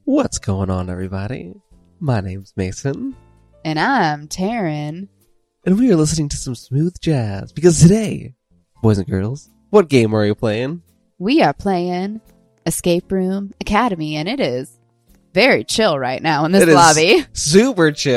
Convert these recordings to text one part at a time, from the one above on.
What's going on, everybody? My name's Mason. And I'm Taryn. And we are listening to some smooth jazz. Because today, boys and girls, what game are you playing? We are playing Escape Room Academy, and it is very chill right now in this lobby. Super chill.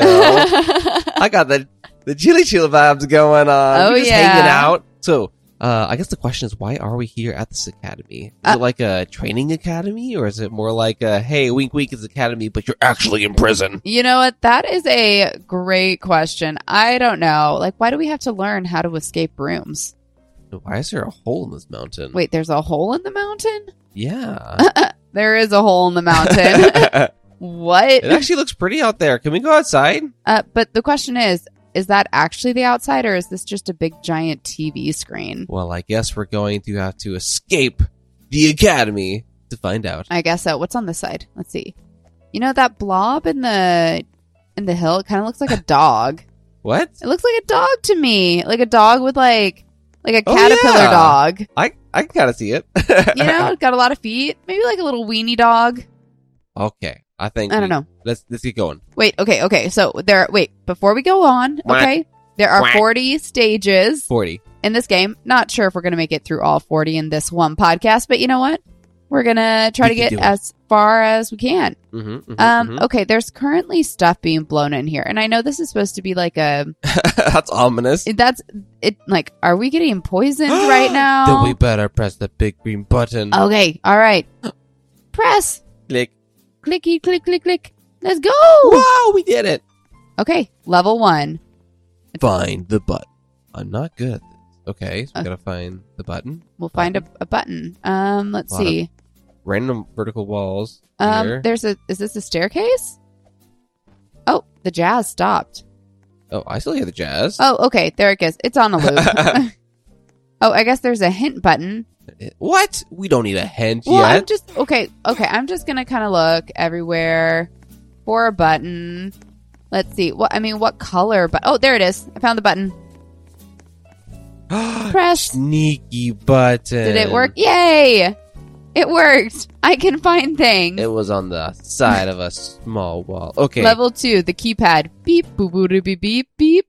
I got the chilly chill vibes going on. Oh, We're just yeah. hanging out. So, I guess the question is, why are we here at this academy? Is it like a training academy, or is it more like a, hey, wink wink is academy, but you're actually in prison? You know what? That is a great question. I don't know. Like, why do we have to learn how to escape rooms? Why is there a hole in this mountain? Wait, there's a hole in the mountain? Yeah. There is a hole in the mountain. What? It actually looks pretty out there. Can we go outside? But the question is that actually the outside, or is this just a big giant TV screen? Well, I guess we're going to have to escape the academy to find out. I guess so. What's on this side? Let's see. You know that blob in the hill? It kind of looks like a dog. What? It looks like a dog to me. Like a dog with like a caterpillar yeah. dog. I can kind of see it. You know, it's got a lot of feet. Maybe like a little weenie dog. Okay. I think I don't know. Let's get going. Wait, okay. So before we go on, okay, there are 40 stages 40. in this game. Not sure if we're going to make it through all 40 in this one podcast, but you know what? We're going to try to get as far as we can. Okay, there's currently stuff being blown in here. And I know this is supposed to be like a... That's ominous. That's it. Like, are we getting poisoned right now? Then we better press the big green button. Okay, all right. Press. Click. Clicky, click, click, click. Let's go. Wow, we did it. Okay, level 1. Find the button. I'm not good at this. Okay, so we gotta find the button. We'll find a button. Let's see. Random vertical walls here. Is this a staircase? Oh, the jazz stopped. Oh, I still hear the jazz. Oh, okay, there it goes. It's on a loop. Oh, I guess there's a hint button. What? We don't need a hint Well, yet. I'm just gonna kind of look everywhere for a button. Let's see. What color? But oh, there it is. I found the button. Press. Sneaky button. Did it work? Yay! It worked. I can find things. It was on the side of a small wall. Okay. Level 2, the keypad. Beep, boop, boop, beep, beep, beep.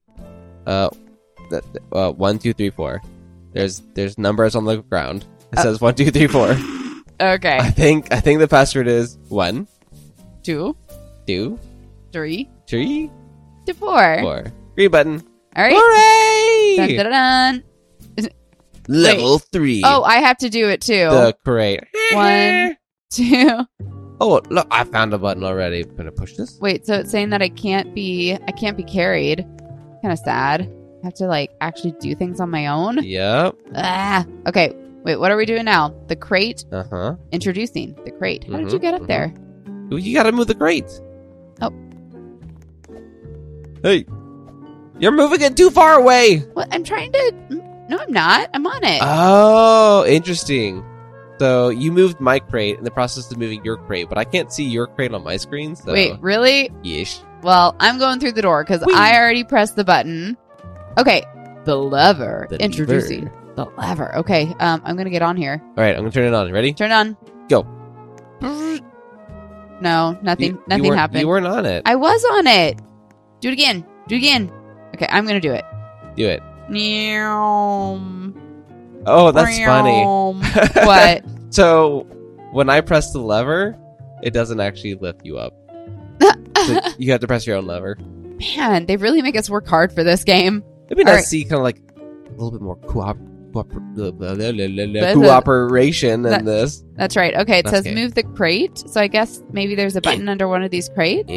1, 2, 3, 4. There's numbers on the ground. It says 1, 2, 3, 4. Okay. I think the password is 1, 2, 2, 3, 3, to 4. 4. Green button. All right. Hooray! Dun, dun, dun, dun. Level 3. Oh, I have to do it too. The crate. 1, 2. Oh, look, I found a button already. I'm gonna push this. Wait, so it's saying that I can't be carried. Kind of sad. I have to actually do things on my own. Yep. Okay. Wait, what are we doing now? The crate. Uh-huh. Introducing the crate. How did you get up there? You gotta move the crate. Oh. Hey. You're moving it too far away. What? I'm trying to... No, I'm not. I'm on it. Oh, interesting. So you moved my crate in the process of moving your crate, but I can't see your crate on my screen. So. Wait, really? Yeesh. Well, I'm going through the door because I already pressed the button. Okay. The lever. Introducing the lever. Okay. I'm going to get on here. All right, I'm going to turn it on. Ready? Turn it on. Go. No, nothing happened. You weren't on it. I was on it. Do it again. Okay, I'm going to do it. Do it. Oh, that's funny. What? So, when I press the lever, it doesn't actually lift you up. So you have to press your own lever. Man, they really make us work hard for this game. It'd be nice to see kind of a little bit more cooperation in this. That's right. Okay, it says okay. Move the crate. So I guess maybe there's a button under one of these crates.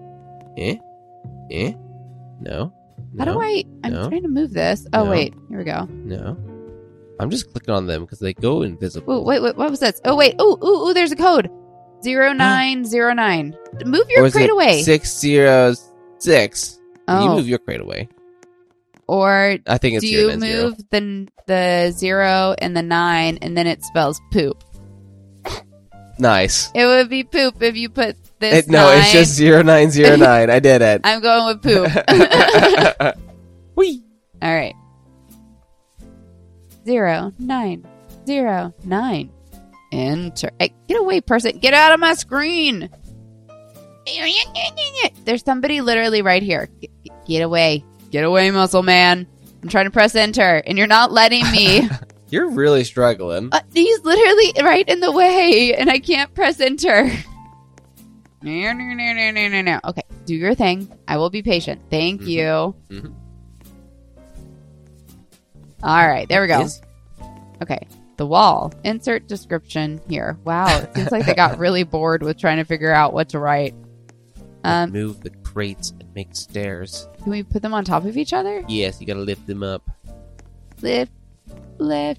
No. How do I'm trying to move this. Oh, No. wait. Here we go. No. I'm just clicking on them because they go invisible. Oh, wait. What was this? Oh, wait. Oh, there's a code. 0909. Move your crate away. 606. Oh. You move your crate away. Or I think it's do you 090. move the 0 and the 9 and then it spells poop? Nice. It would be poop if you put this No, 9. it's just 0909. I did it. I'm going with poop. Whee! All right. 0909. Enter. Hey, get away, person. Get out of my screen. There's somebody literally right here. Get away. Get away, muscle man. I'm trying to press enter, and you're not letting me. You're really struggling. He's literally right in the way, and I can't press enter. No. Okay, do your thing. I will be patient. Thank you. Mm-hmm. All right, there we go. Okay, the wall. Insert description here. Wow, it seems like they got really bored with trying to figure out what to write. Move the crates and make stairs. Can we put them on top of each other? Yes, you gotta lift them up. Lift. Okay,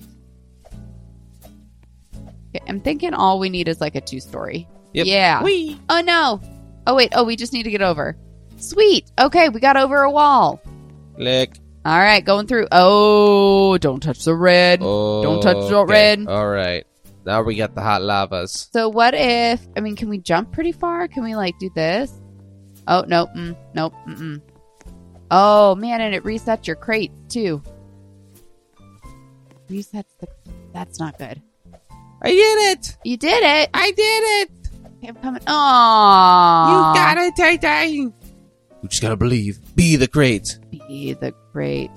I'm thinking all we need is like a 2-story. Yep. Yeah. Whee! Oh, no. Oh, wait. Oh, we just need to get over. Sweet. Okay, we got over a wall. Click. All right, going through. Oh, don't touch the red. Oh, don't touch the red. All right. Now we got the hot lavas. So what if, can we jump pretty far? Can we, do this? Oh, nope. Nope. Oh, man, and it resets your crates, too. That's not good. I did it! You did it! I did it! Okay, I'm coming. Aww. You got it, Titan! You just gotta believe. Be the crate. Be the crate.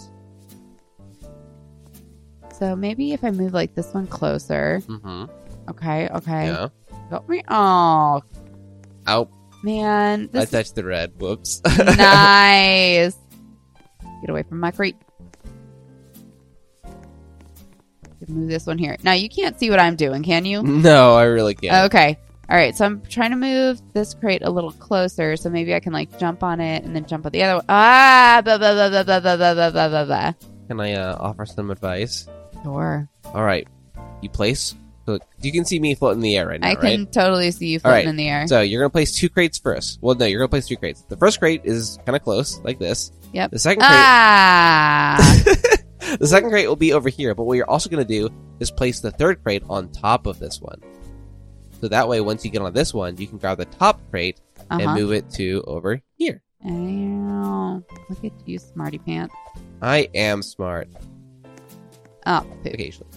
So maybe if I move this one closer. Mm-hmm. Okay. Yeah. Got me. Oh. Ow. Man. I touched the red. Whoops. Nice. Get away from my crate. Move this one here. Now, you can't see what I'm doing, can you? No, I really can't. Okay. All right. So I'm trying to move this crate a little closer so maybe I can jump on it and then jump on the other one. Ah! Blah, blah, blah, blah, blah, blah, blah, blah, blah, blah. Can I offer some advice? Sure. All right. You place... So you can see me floating in the air right now, I can totally see you floating in the air. So you're going to place 2 crates first. Well, no, you're going to place 3 crates. The first crate is kind of close, like this. Yep. The second crate... Ah! The second crate will be over here, but what you're also going to do is place the third crate on top of this one. So that way, once you get on this one, you can grab the top crate and move it to over here. Ow. Look at you, smarty pants. I am smart. Oh, poop. Occasionally.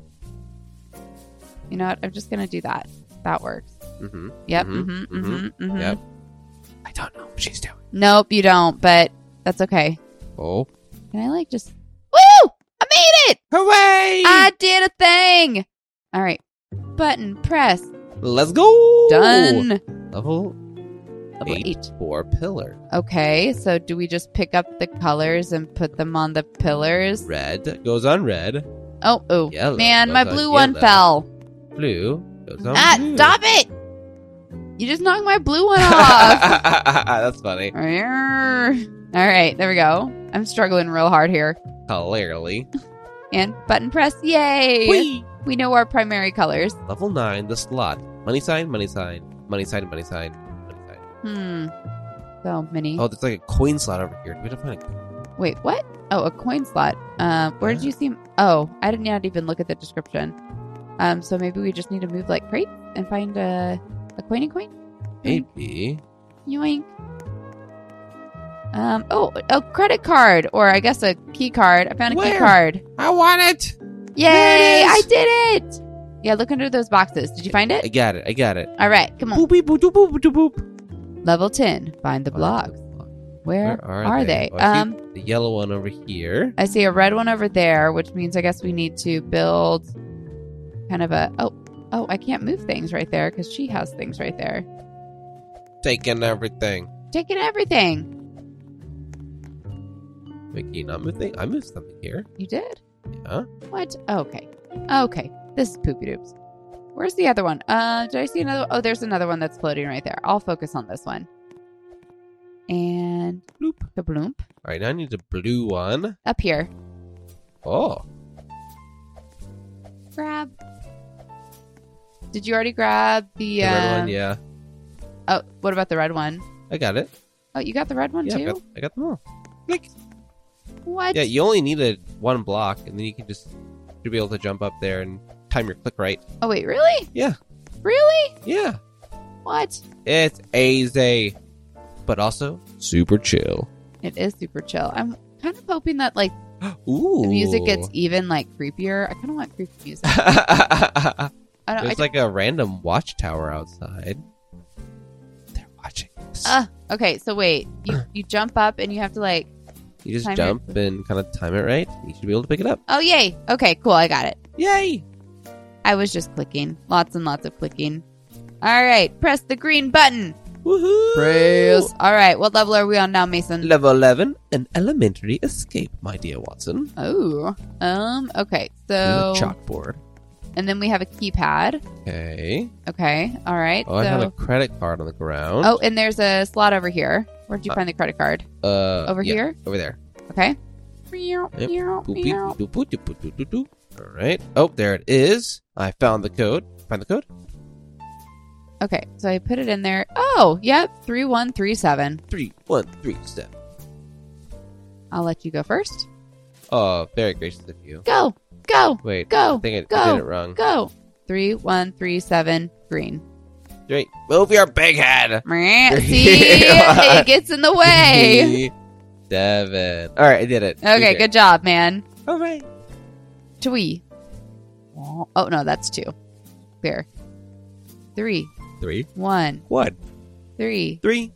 You know what? I'm just going to do that. That works. Mm-hmm. Yep. Yep. I don't know what she's doing. Nope, you don't, but that's okay. Oh. Can I just... Woo! I made it! Hooray! I did a thing! All right. Button press. Let's go! Done. Level 8 for pillar. Okay, so do we just pick up the colors and put them on the pillars? Red goes on red. Oh. Yellow man, my blue one yellow. fell. Blue goes on blue. Stop it! You just knocked my blue one off. That's funny. All right, there we go. I'm struggling real hard here. Clearly. And button press. Yay! Whee! We know our primary colors. Level 9, the slot. Money sign, money sign, money sign, money sign, money sign. So many. Oh, there's a coin slot over here. Do we have to find a... Wait, what? Oh, a coin slot. Where did you see... Oh, I did not even look at the description. So maybe we just need to move crates and find a coiny coin? Maybe. Yoink. A credit card, or I guess a key card. I found a key card. I want it! Yay! I did it! Yeah, look under those boxes. Did you find it? I got it. All right, come on. Boop, boop, boop, boop, boop, boop. Level 10. Find the blocks. Where are they? Oh, I see the yellow one over here. I see a red one over there, which means I guess we need to build kind of a... Oh, I can't move things right there because she has things right there. Taking everything. Wait, can you not move things? I moved something here. You did? Yeah. What? Okay. This is Poopy Doops. Where's the other one? Did I see another? Oh, there's another one that's floating right there. I'll focus on this one. And bloop. The bloop. All right, now I need the blue one. Up here. Oh. Grab. Did you already grab the red one? Yeah. Oh, what about the red one? I got it. Oh, you got the red one too? I got them all. Click. What? Yeah, you only needed one block, and then you can just should be able to jump up there and time your click right. Oh wait, really? Yeah. Really? Yeah. What? It's easy, but also super chill. It is super chill. I'm kind of hoping that Ooh. the music gets even creepier. I kind of want creepy music. There's a random watchtower outside. They're watching. works. Okay, so wait. You jump up and you have to like... You just jump and kind of time it right. You should be able to pick it up. Oh, yay. Okay, cool. I got it. Yay. I was just clicking. Lots and lots of clicking. All right. Press the green button. Woohoo. Praise. All right. What level are we on now, Mason? Level 11, an elementary escape, my dear Watson. Oh. Okay. So... chalkboard. And then we have a keypad. Okay. Okay. All right. Oh, I have a credit card on the ground. Oh, and there's a slot over here. Where'd you find the credit card? Over here? Over there. Okay. Yep. All right. Oh, there it is. I found the code. Find the code? Okay. So I put it in there. Oh, yep. 3137. 3137. I'll let you go first. Oh, very gracious of you. Go. Wait. Go. I think I did it wrong. Go. 3137 green. Great. Move your big head. See? It gets in the way. 7. All right, I did it. Okay, good job, man. All right. Twee. Oh, no, that's 2. Clear. 3. 1. 3. 7.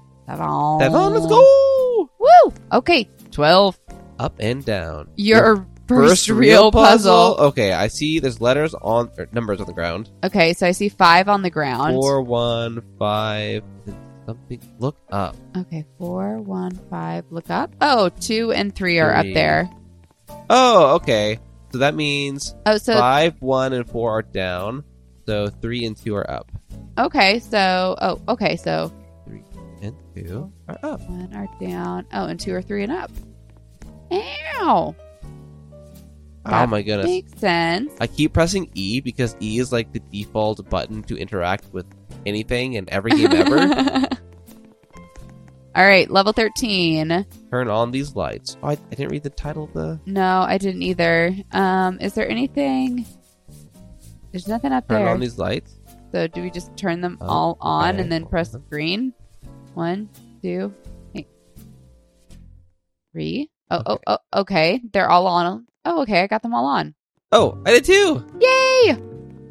7. Let's go. Woo. Okay, 12. Up and down. Your first real puzzle. Okay, I see there's numbers on the ground. Okay, so I see 5 on the ground. 4, 1, 5, something. Look up. Okay, 4, 1, 5, look up. Oh, 2 and 3 are up there. Oh, okay. So that means so 5, 1, and 4 are down. So 3 and 2 are up. Okay, so 3 and 2 are up. 1 are down. Oh, and 2 or 3 and up. Ow. Oh my goodness. Makes sense. I keep pressing E because E is like the default button to interact with anything and every game ever. All right, level 13. Turn on these lights. Oh, I didn't read the title of the... No, I didn't either. Is there anything... There's nothing up there. Turn on these lights. So do we just turn them all on and then press green? 1, 2, 3. Oh, okay. They're all on. Oh, okay. I got them all on. Oh, I did too. Yay!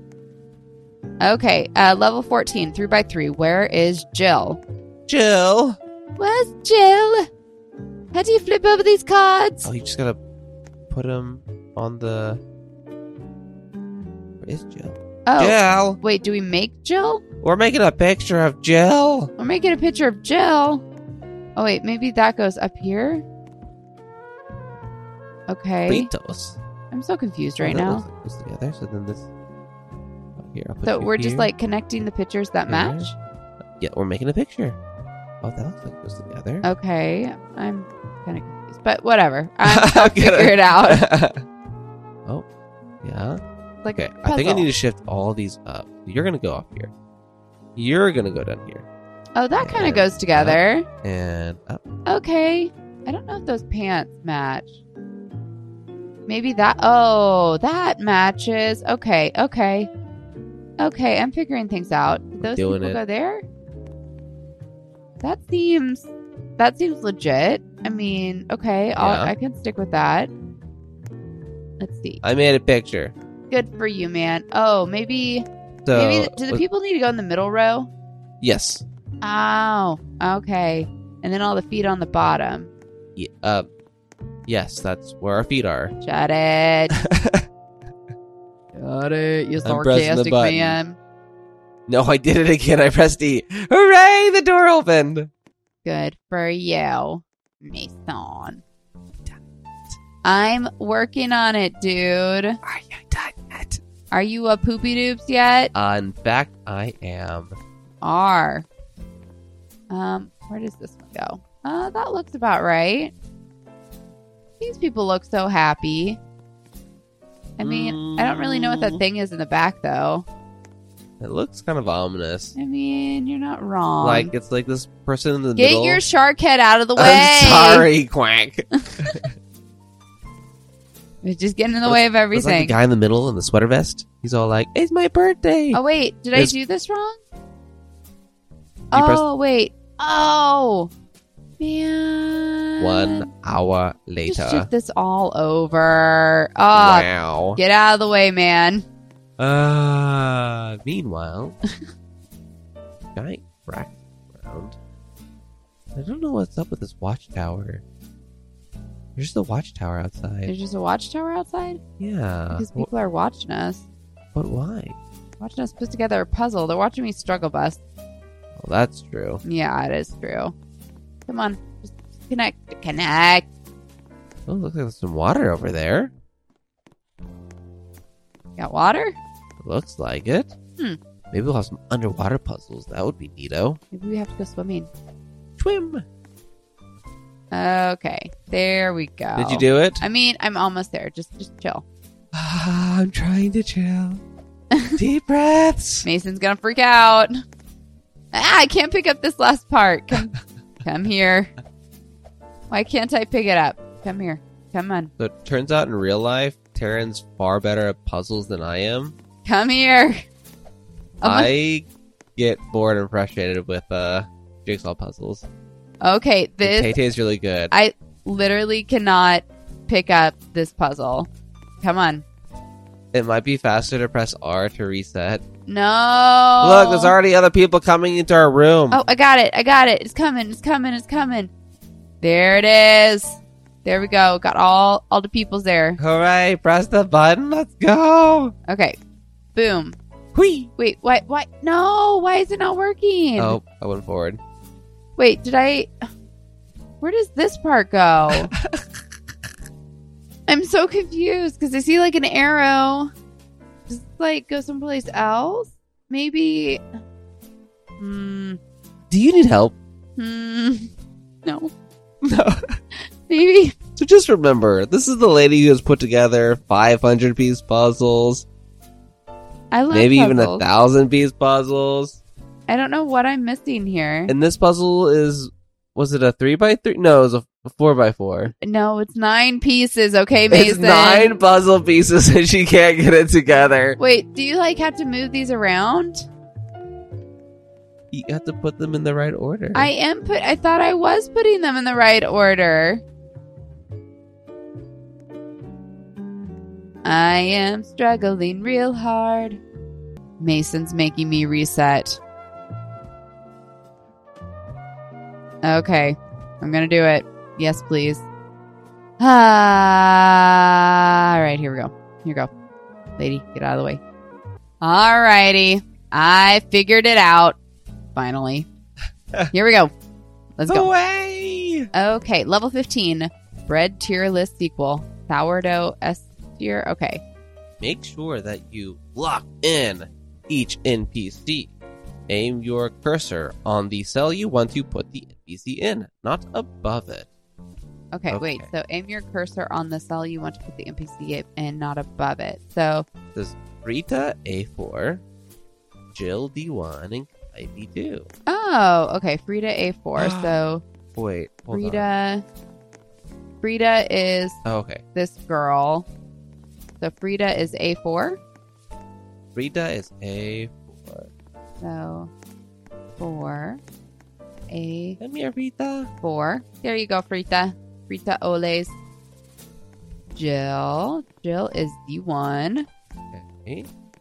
Okay, level 14, 3x3. Where is Jill? Jill. Where's Jill? How do you flip over these cards? Oh, you just gotta put them on the... Where is Jill? Oh. Jill. Wait, do we make Jill? We're making a picture of Jill. We're making a picture of Jill. Oh, wait, maybe that goes up here? Okay. Fritos. I'm so confused right now. Goes together. So then this... Here, I'll put so we're here. just like connecting the pictures that match? Yeah, we're making a picture. Oh, that looks like it goes together. Okay. I'm kind of confused. But whatever. I'll figure it out. Oh, yeah. Like okay, I think I need to shift all these up. You're going to go up here. You're going to go down here. Oh, that kind of goes together. Up and up. Okay. I don't know if those pants match. Maybe that... Oh, that matches. Okay, I'm figuring things out. Did those people go there? That seems legit. I mean, okay, I can stick with that. Let's see. I made a picture. Good for you, man. Oh, maybe do the people need to go in the middle row? Yes. Oh, okay. And then all the feet on the bottom. Yeah, yes, that's where our feet are. Shut it. Shut it, you sarcastic man. No, I did it again. I pressed E. Hooray! The door opened. Good for you, Mason. I'm working on it, dude. Are you done yet? Are you a poopy doops yet? In fact, I am. Where does this one go? That looks about right. These people look so happy. I mean, I don't really know what that thing is in the back, though. It looks kind of ominous. I mean, you're not wrong. Like, it's like this person in the middle. Get your shark head out of the way. I'm sorry, Quack. It's just getting in the way of everything. Like the guy in the middle in the sweater vest. He's all like, "It's my birthday." Oh, wait. Did I do this wrong? Oh, wait. Oh, man. 1 hour later. Just shift this all over. Oh, wow. Get out of the way, man. Meanwhile, giant rack around. I don't know what's up with this watchtower. There's just a watchtower outside. There's just a watchtower outside? Yeah. Because people are watching us. But why? Watching us put together a puzzle. They're watching me struggle bus. Well, that's true. Yeah, it is true. Come on. Just connect. Connect. Oh, looks like there's some water over there. Got water? Looks like it. Maybe we'll have some underwater puzzles. That would be neato. Maybe we have to go swimming. Swim. Okay. There we go. Did you do it? I mean, I'm almost there. Just chill. I'm trying to chill. Deep breaths. Mason's gonna freak out. I can't pick up this last part. Come here. Why can't I pick it up? Come here. Come on. So it turns out in real life, Taryn's far better at puzzles than I am. Come here. I get bored and frustrated with jigsaw puzzles. Okay, Tay-Tay's really good. I literally cannot pick up this puzzle. Come on. It might be faster to press R to reset. No. Look, there's already other people coming into our room. Oh, I got it. It's coming. There it is. There we go. Got all the peoples there. Hooray, press the button. Let's go. Okay. Boom. Whee. Wait, why? No, why is it not working? Oh, I went forward. Wait, where does this part go? I'm so confused because I see like an arrow. Does it like go someplace else? Maybe. Do you need help? No. No. Maybe. So just remember, this is the lady who has put together 500-piece puzzles. I love maybe puzzles. even 1,000-piece puzzles. I don't know what I'm missing here. And this puzzle was it a 3x3? No, it was a 4x4. No, it's 9 pieces, okay, Mason? It's 9 puzzle pieces and she can't get it together. Wait, do you like have to move these around? You have to put them in the right order. I thought I was putting them in the right order. I am struggling real hard. Mason's making me reset. Okay, I'm gonna do it. Yes, please. All right, here we go. Here we go. Lady, get out of the way. All righty. I figured it out. Finally. Here we go. Let's go. Away! Okay, level 15. Bread tier list sequel. Sourdough S tier. Okay. Make sure that you lock in each NPC. Aim your cursor on the cell you want to put the NPC in, not above it. Okay, wait. So aim your cursor on the cell you want to put the NPC in, not above it. So this is Rita A4, Jill D1, and Kai B2. Oh, okay. Frida A4. So wait, hold on. Frida is okay. This girl. So Frida is A4. Frida is A4. So 4 A. Come here, Rita. 4. There you go, Frita. Frita Oles. Jill is D1. Okay.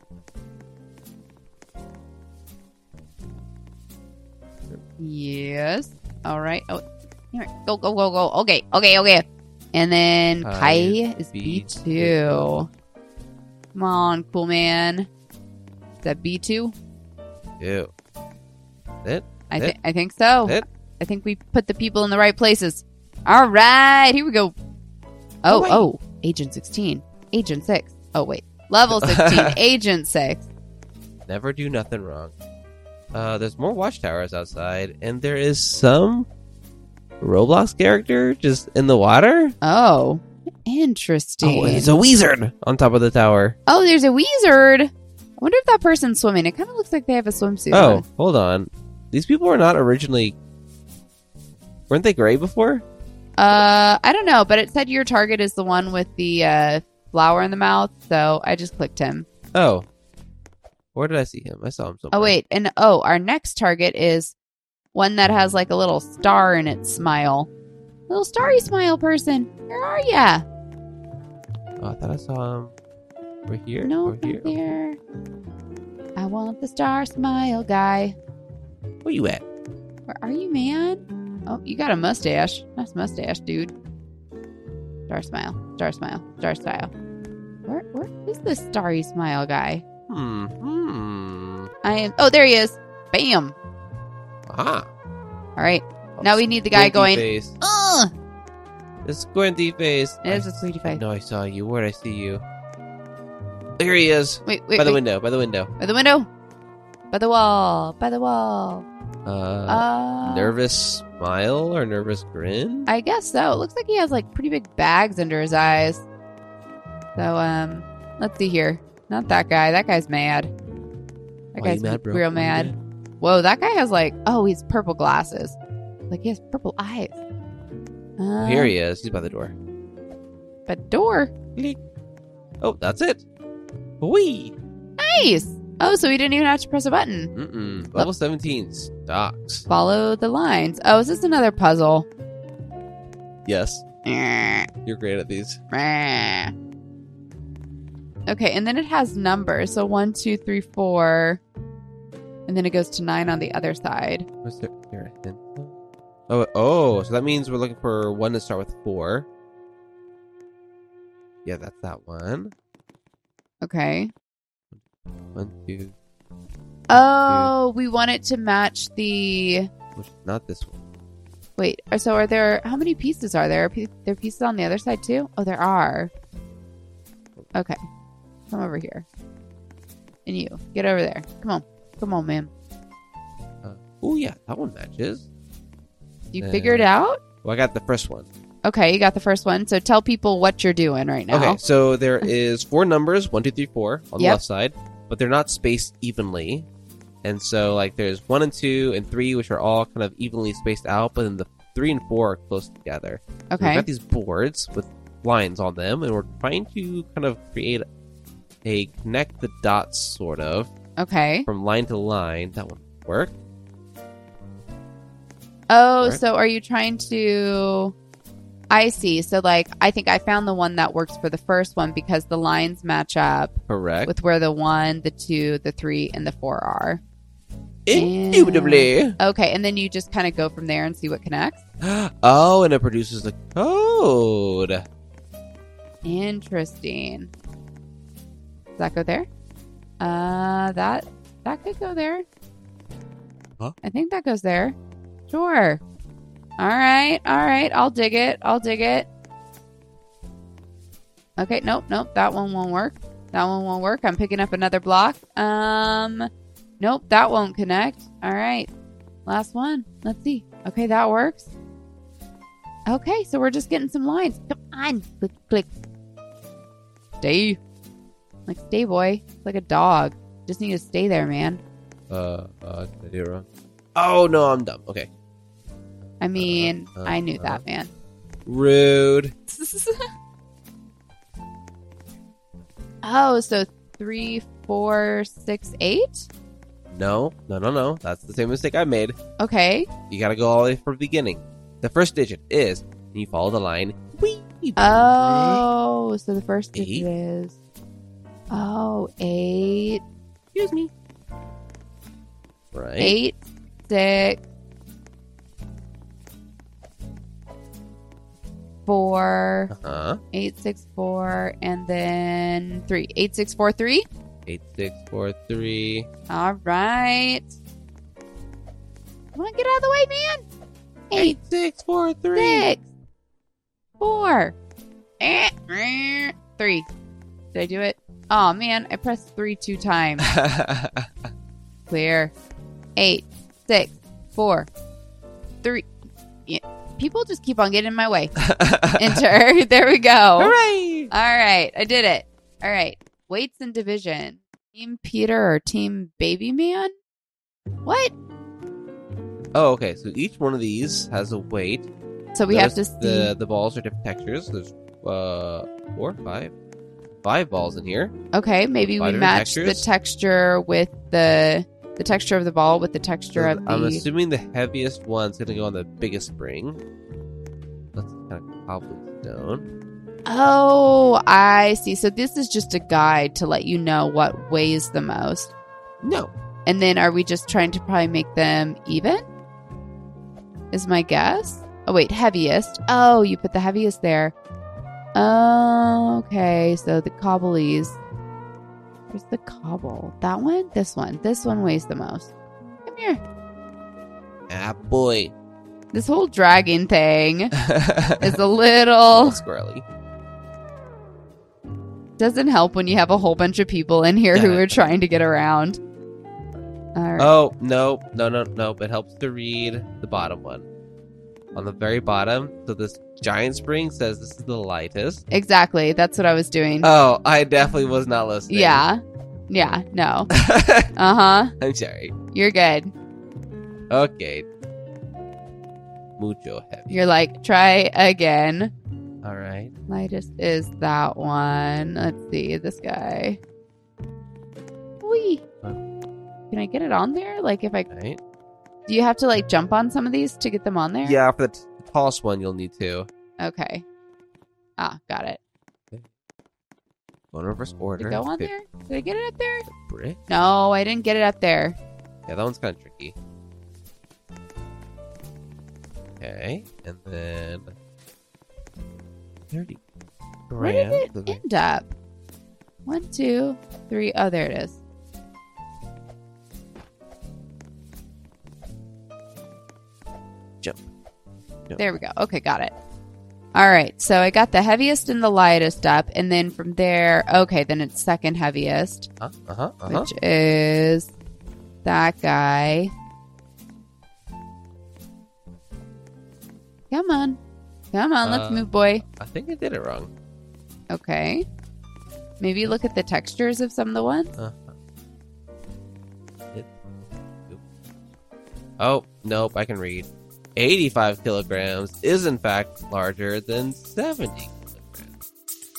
Yes. All right. Oh, here. Go. Okay. And then Kai is B2. Come on, cool man. Is that B2? Ew. It? I think so. It? I think we put the people in the right places. All right, here we go. Oh, Agent 16. Agent 6. Oh, wait. Level 16. Agent 6. Never do nothing wrong. There's more watchtowers outside, and there is some Roblox character just in the water. Oh, interesting. Oh, there's a wizard on top of the tower. Oh, there's a wizard. I wonder if that person's swimming. It kind of looks like they have a swimsuit on. Hold on. These people were not originally... Weren't they gray before? I don't know, but it said your target is the one with the flower in the mouth, so I just clicked him. Oh. Where did I see him? I saw him somewhere. Oh, wait. And our next target is one that has like a little star in its smile. Little starry smile person. Where are ya? Oh, I thought I saw him over here. No, over here. There. I want the star smile guy. Where you at? Where are you, man? Oh, you got a mustache. Nice mustache, dude. Star smile. Star smile. Star style. Where is this starry smile guy? Oh, there he is. Bam. Aha. All right. Now we need the guy going. Face. The squinty face. It is a squinty face. No, I saw you. Where'd I see you? There he is. Wait. By the window. By the window. By the window. By the wall. By the wall. Nervous smile or nervous grin? I guess so. It looks like he has like pretty big bags under his eyes. So, let's see here. Not that guy. That guy's mad. That guy's mad, bro? real mad. Whoa, that guy has like, he's purple glasses. Like he has purple eyes. Here he is. He's by the door. By the door? Oh, that's it. Whee! Nice! Oh, so we didn't even have to press a button. Level 17 stocks. Follow the lines. Oh, is this another puzzle? Yes. You're great at these. Okay, and then it has numbers. So 1, 2, 3, 4. And then it goes to 9 on the other side. What's there? Here, oh, so that means we're looking for one to start with 4. Yeah, that's that one. Okay. 1, 2. Oh, we want it to match the... Which, not this one. Wait, so are there... How many pieces are there? Are there pieces on the other side too? Oh, there are. Okay. Come over here. And you. Get over there. Come on. Come on, man. Oh, yeah. That one matches. You figured it out? Well, I got the first one. Okay, you got the first one. So tell people what you're doing right now. Okay, so there is 4 numbers, 1, 2, 3, 4 on the left side, but they're not spaced evenly. And so, like, there's 1 and 2 and 3, which are all kind of evenly spaced out, but then the 3 and 4 are close together. Okay. So we've got these boards with lines on them, and we're trying to kind of create a connect the dots, sort of. Okay. From line to line. That one work. Oh, right. So are you trying to... I see. So, like, I think I found the one that works for the first one because the lines match up. Correct. With where the 1, the 2, the 3, and the 4 are. Indubitably. Okay, and then you just kind of go from there and see what connects? Oh, and it produces the code. Interesting. Does that go there? That could go there. Huh? I think that goes there. Sure. All right. I'll dig it. Okay, nope. That one won't work. I'm picking up another block. Nope, that won't connect. All right. Last one. Let's see. Okay, that works. Okay, so we're just getting some lines. Come on. Click. Stay. Like, stay, boy. It's like a dog. Just need to stay there, man. Did I do it wrong? Oh, no, I'm dumb. Okay. I mean, I knew that, man. Rude. Oh, so 3, 4, 6, 8? No. That's the same mistake I made. Okay. You gotta go all the way from the beginning. The first digit is, and you follow the line. Oh, so the first digit 8. is... Oh, 8. Excuse me. Right. 8, 6, 4, 8, 6, 4, and then 3. 8, 6, 4, 3? 8, 6, 4, 3. All right. Come on, get out of the way, man. 8, 6, 4, 3. 6, 4, 3. Did I do it? Oh, man, I pressed 3 2 times. Clear. 8, 6, 4, 3. Yeah. People just keep on getting in my way. Enter. There we go. Hooray! All right. I did it. All right. Weights and division. Team Peter or Team Baby Man? What? Oh, okay. So each one of these has a weight. So we have to see. The balls are different textures. There's 5 balls in here. Okay. Maybe we match the texture with the texture of the ball with the texture of the... I'm assuming the heaviest one's going to go on the biggest spring. That's kind of cobblestone. Oh, I see. So this is just a guide to let you know what weighs the most. No. And then are we just trying to probably make them even? is my guess. Oh, wait, heaviest. Oh, you put the heaviest there. Oh, okay. So the cobblies. Where's the cobble? That one? This one. This one weighs the most. Come here. Ah, boy. This whole dragging thing is a little squirrely. Doesn't help when you have a whole bunch of people in here who are trying to get around. All right. Oh, no. It helps to read the bottom one. On the very bottom, so this giant spring says this is the lightest. Exactly. That's what I was doing. Oh, I definitely was not listening. Yeah. No. Uh-huh. I'm sorry. You're good. Okay. Mucho heavy. You're like, try again. All right. Lightest is that one. Let's see. This guy. Whee. Can I get it on there? Like if I... Right. Do you have to like jump on some of these to get them on there? Yeah, for the tallest one, you'll need to. Okay. Ah, got it. Okay. Go in reverse order. Did it go on there? Did I get it up there? The brick? No, I didn't get it up there. Yeah, that one's kind of tricky. Okay, and then 30 grams. Where did it end up? 1, 2, 3. Oh, there it is. Jump. There we go. Okay, got it. All right, so I got the heaviest and the lightest up, and then from there, okay, then it's second heaviest, which is that guy. Come on, let's move, boy. I think I did it wrong. Okay, maybe look at the textures of some of the ones. Oh, nope, I can read. 85 kilograms is in fact larger than 70 kilograms.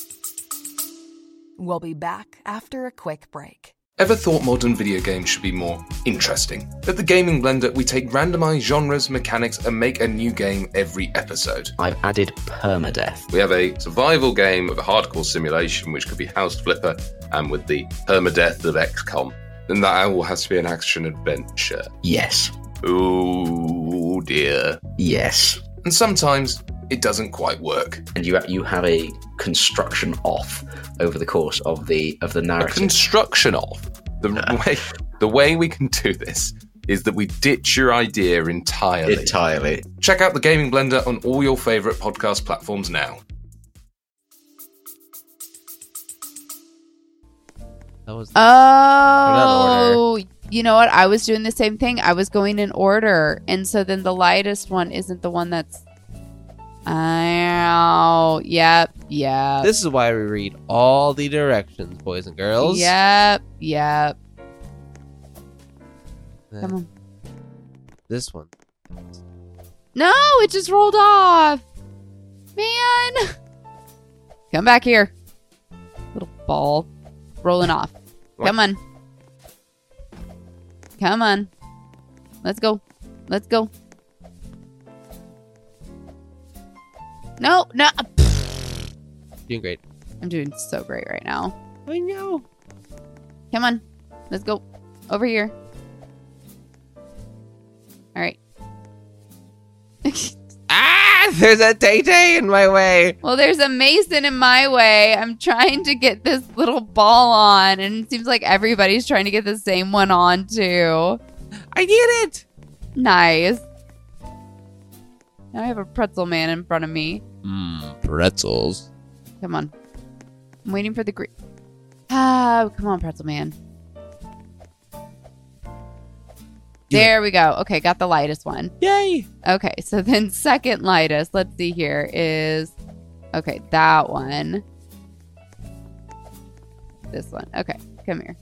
We'll be back after a quick break. Ever thought modern video games should be more interesting? At the Gaming Blender, we take randomized genres, mechanics, and make a new game every episode. I've added permadeath. We have a survival game of a hardcore simulation, which could be House Flipper, and with the permadeath of XCOM. Then that all has to be an action-adventure. Yes. Oh dear. Yes. And sometimes it doesn't quite work. And you have a construction off over the course of the narrative. A construction off. The way we can do this is that we ditch your idea entirely. Check out the Gaming Blender on all your favourite podcast platforms now. Oh, you know what? I was doing the same thing. I was going in order. And so then the lightest one isn't the one that's... Oh, yep. This is why we read all the directions, boys and girls. Yep. Come on. This one. No, it just rolled off. Man. Come back here. Little ball. Rolling off. What? Come on. Let's go. No. Doing great. I'm doing so great right now. I know. Come on. Let's go. Over here. All right. There's a Tay-Tay in my way. Well, there's a Mason in my way. I'm trying to get this little ball on, and it seems like everybody's trying to get the same one on, too. I did it. Nice. Now I have a pretzel man in front of me. Pretzels. Come on. I'm waiting for the green. Come on, pretzel man. There we go. Okay, got the lightest one. Yay! Okay, so then second lightest, let's see here, is... Okay, that one. This one. Okay, come here.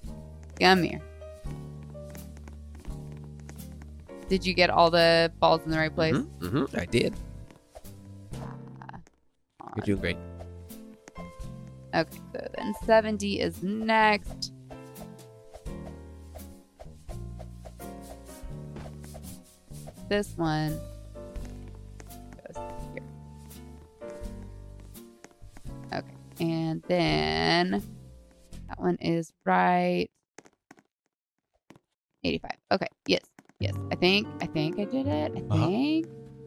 Did you get all the balls in the right place? I did. You're doing great. Okay, so then 70 is next. This one goes here. Okay, and then that one is right. 85. Okay, yes. I think I did it. I think.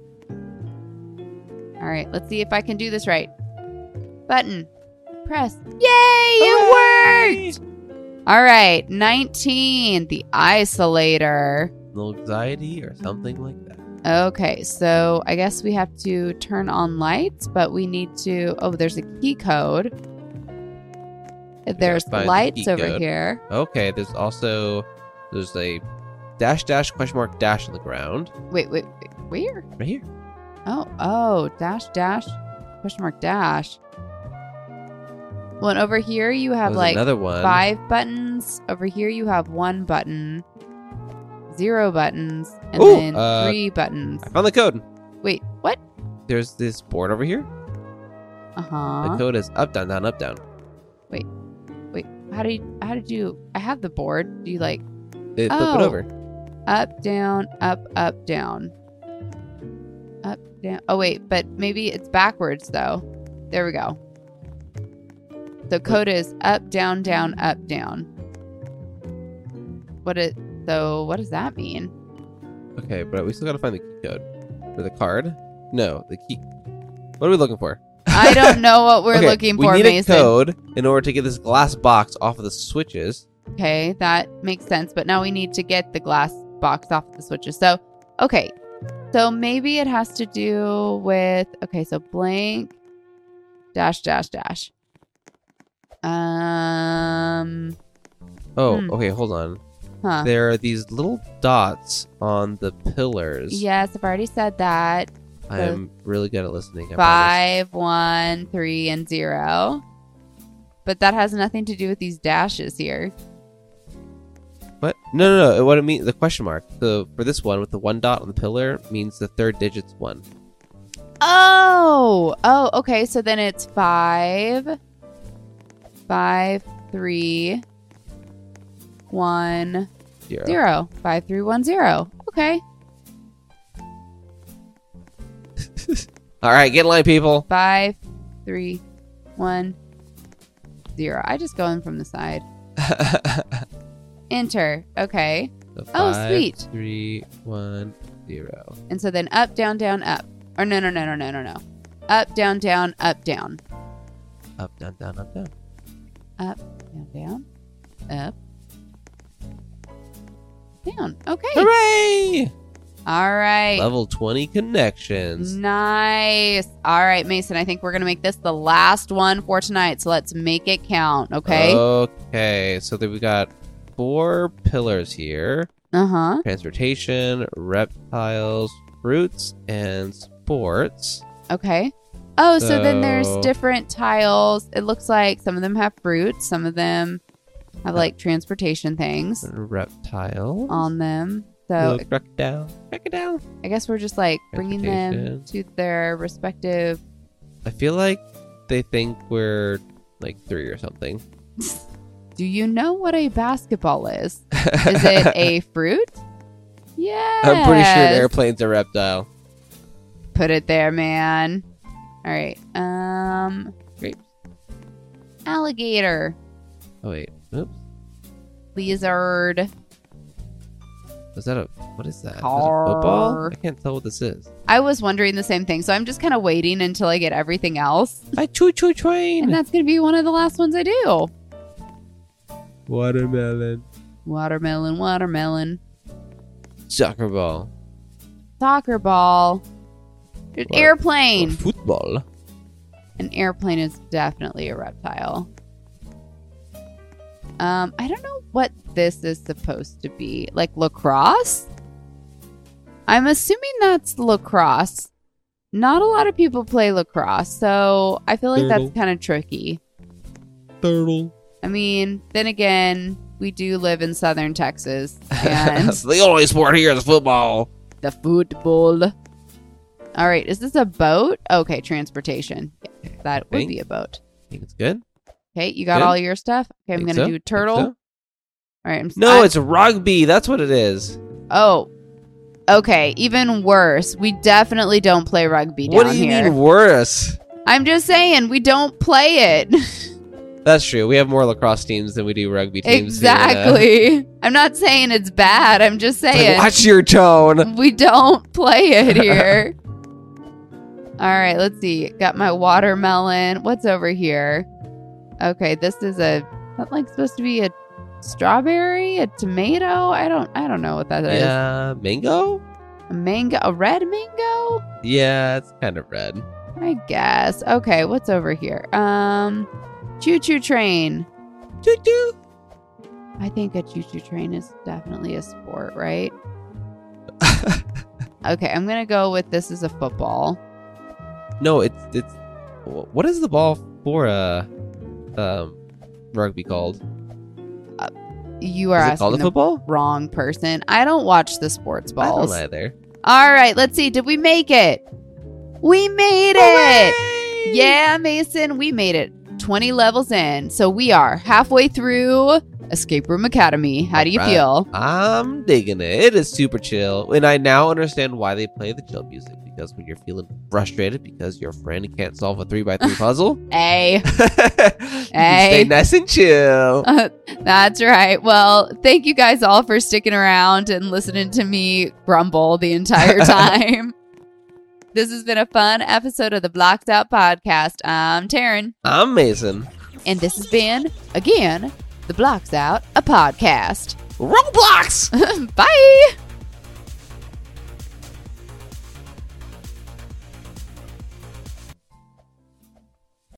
All right, let's see if I can do this right. Button. Press. Yay! It worked! All right, 19. The isolator. No anxiety or something like that. Okay, so I guess we have to turn on lights, but we need to... Oh, there's a key code. There's lights over here. Okay, there's a dash, question mark, dash on the ground. Wait, where? Right here. Oh, dash, question mark, dash. Well, and over here you have like another one. 5 buttons. Over here you have 1 button, 0 buttons, and then 3 buttons. I found the code. Wait, what? There's this board over here. Uh-huh. The code is up, down, down, up, down. Wait. How did you? I have the board. Do you like? Flip it over. Up, down, up, down. Up, down. Oh, wait, but maybe it's backwards, though. There we go. The code is up, down, up, down. What does that mean? Okay, but we still gotta find the key code. For the card? No, the key. What are we looking for? I don't know what we're looking for, Mason. We need Mason. a code in order to get this glass box off of the switches. Okay, that makes sense. But now we need to get the glass box off of the switches. So, okay. So maybe it has to do with... Okay, so blank dash. Okay, hold on. Huh. There are these little dots on the pillars. Yes, I've already said that. I'm really good at listening. 5, 1, 3, and 0. But that has nothing to do with these dashes here. What? No. What it means, the question mark. For this one, with the 1 dot on the pillar, means the third digit's 1. Oh, okay. So then it's 5, 3, 1, 0. 5, 3, 1, 0. Okay. All right, get in line, people. 5, 3, 1, 0. I just go in from the side. Enter. Okay. So 5, sweet. 3, 1, 0. And so then up, down, up. Or no. Up, down, up, down. Up, down, up, down. Up, down, up, down. Okay. Hooray! All right. Level 20 connections. Nice. All right, Mason, I think we're going to make this the last one for tonight. So let's make it count, okay? Okay. So then we got 4 pillars here. Uh-huh. Transportation, reptiles, fruits, and sports. Okay. Oh, so then there's different tiles. It looks like some of them have fruits. Some of them have like transportation things. Reptiles. On them. So crack it down. I guess we're just like bringing them to their respective... I feel like they think we're like 3 or something. Do you know what a basketball is? Is it a fruit? Yeah. I'm pretty sure an airplane's a reptile. Put it there, man. All right. Grapes. Alligator. Oh wait. Oops. Lizard. What is that? Is that a football? I can't tell what this is. I was wondering the same thing, so I'm just kind of waiting until I get everything else. A choo-choo train. And that's going to be one of the last ones I do. Watermelon. Soccer ball. An airplane. Or football. An airplane is definitely a reptile. I don't know what this is supposed to be. Like lacrosse? I'm assuming that's lacrosse. Not a lot of people play lacrosse, so I feel like that's kind of tricky. Turtle. I mean, then again, we do live in southern Texas. And the only sport here is football. The football. All right, is this a boat? Okay, transportation. Yeah, that would be a boat. I think it's good. Okay, you got all your stuff? Okay, I'm going to do turtle. So. All right. It's rugby. That's what it is. Oh, okay. Even worse. We definitely don't play rugby down here. What do you mean worse? I'm just saying, we don't play it. That's true. We have more lacrosse teams than we do rugby teams. Exactly. I'm not saying it's bad. I'm just saying. Watch your tone. We don't play it here. All right, let's see. Got my watermelon. What's over here? Okay, this is supposed to be a strawberry, a tomato. I don't know what that is. Yeah, mango? A red mango? Yeah, it's kind of red. I guess. Okay, what's over here? Choo-choo train. Choo-choo. I think a choo-choo train is definitely a sport, right? Okay, I'm going to go with this is a football. No, it's what is the ball for rugby called? You are asking the football? Wrong person. I don't watch the sports balls. I don't either. All right, let's see. Did we make it? We made it! Yeah, Mason, we made it. 20 levels in. So we are halfway through Escape Room Academy. How do you feel? I'm digging it. It is super chill. And I now understand why they play the chill music. Because when you're feeling frustrated because your friend can't solve a 3x3 puzzle, hey, stay nice and chill. That's right. Well, thank you guys all for sticking around and listening to me grumble the entire time. This has been a fun episode of the Blocked Out Podcast. I'm Taryn. I'm Mason. And this has been, again, the Blocked Out, a podcast. Roblox! Bye!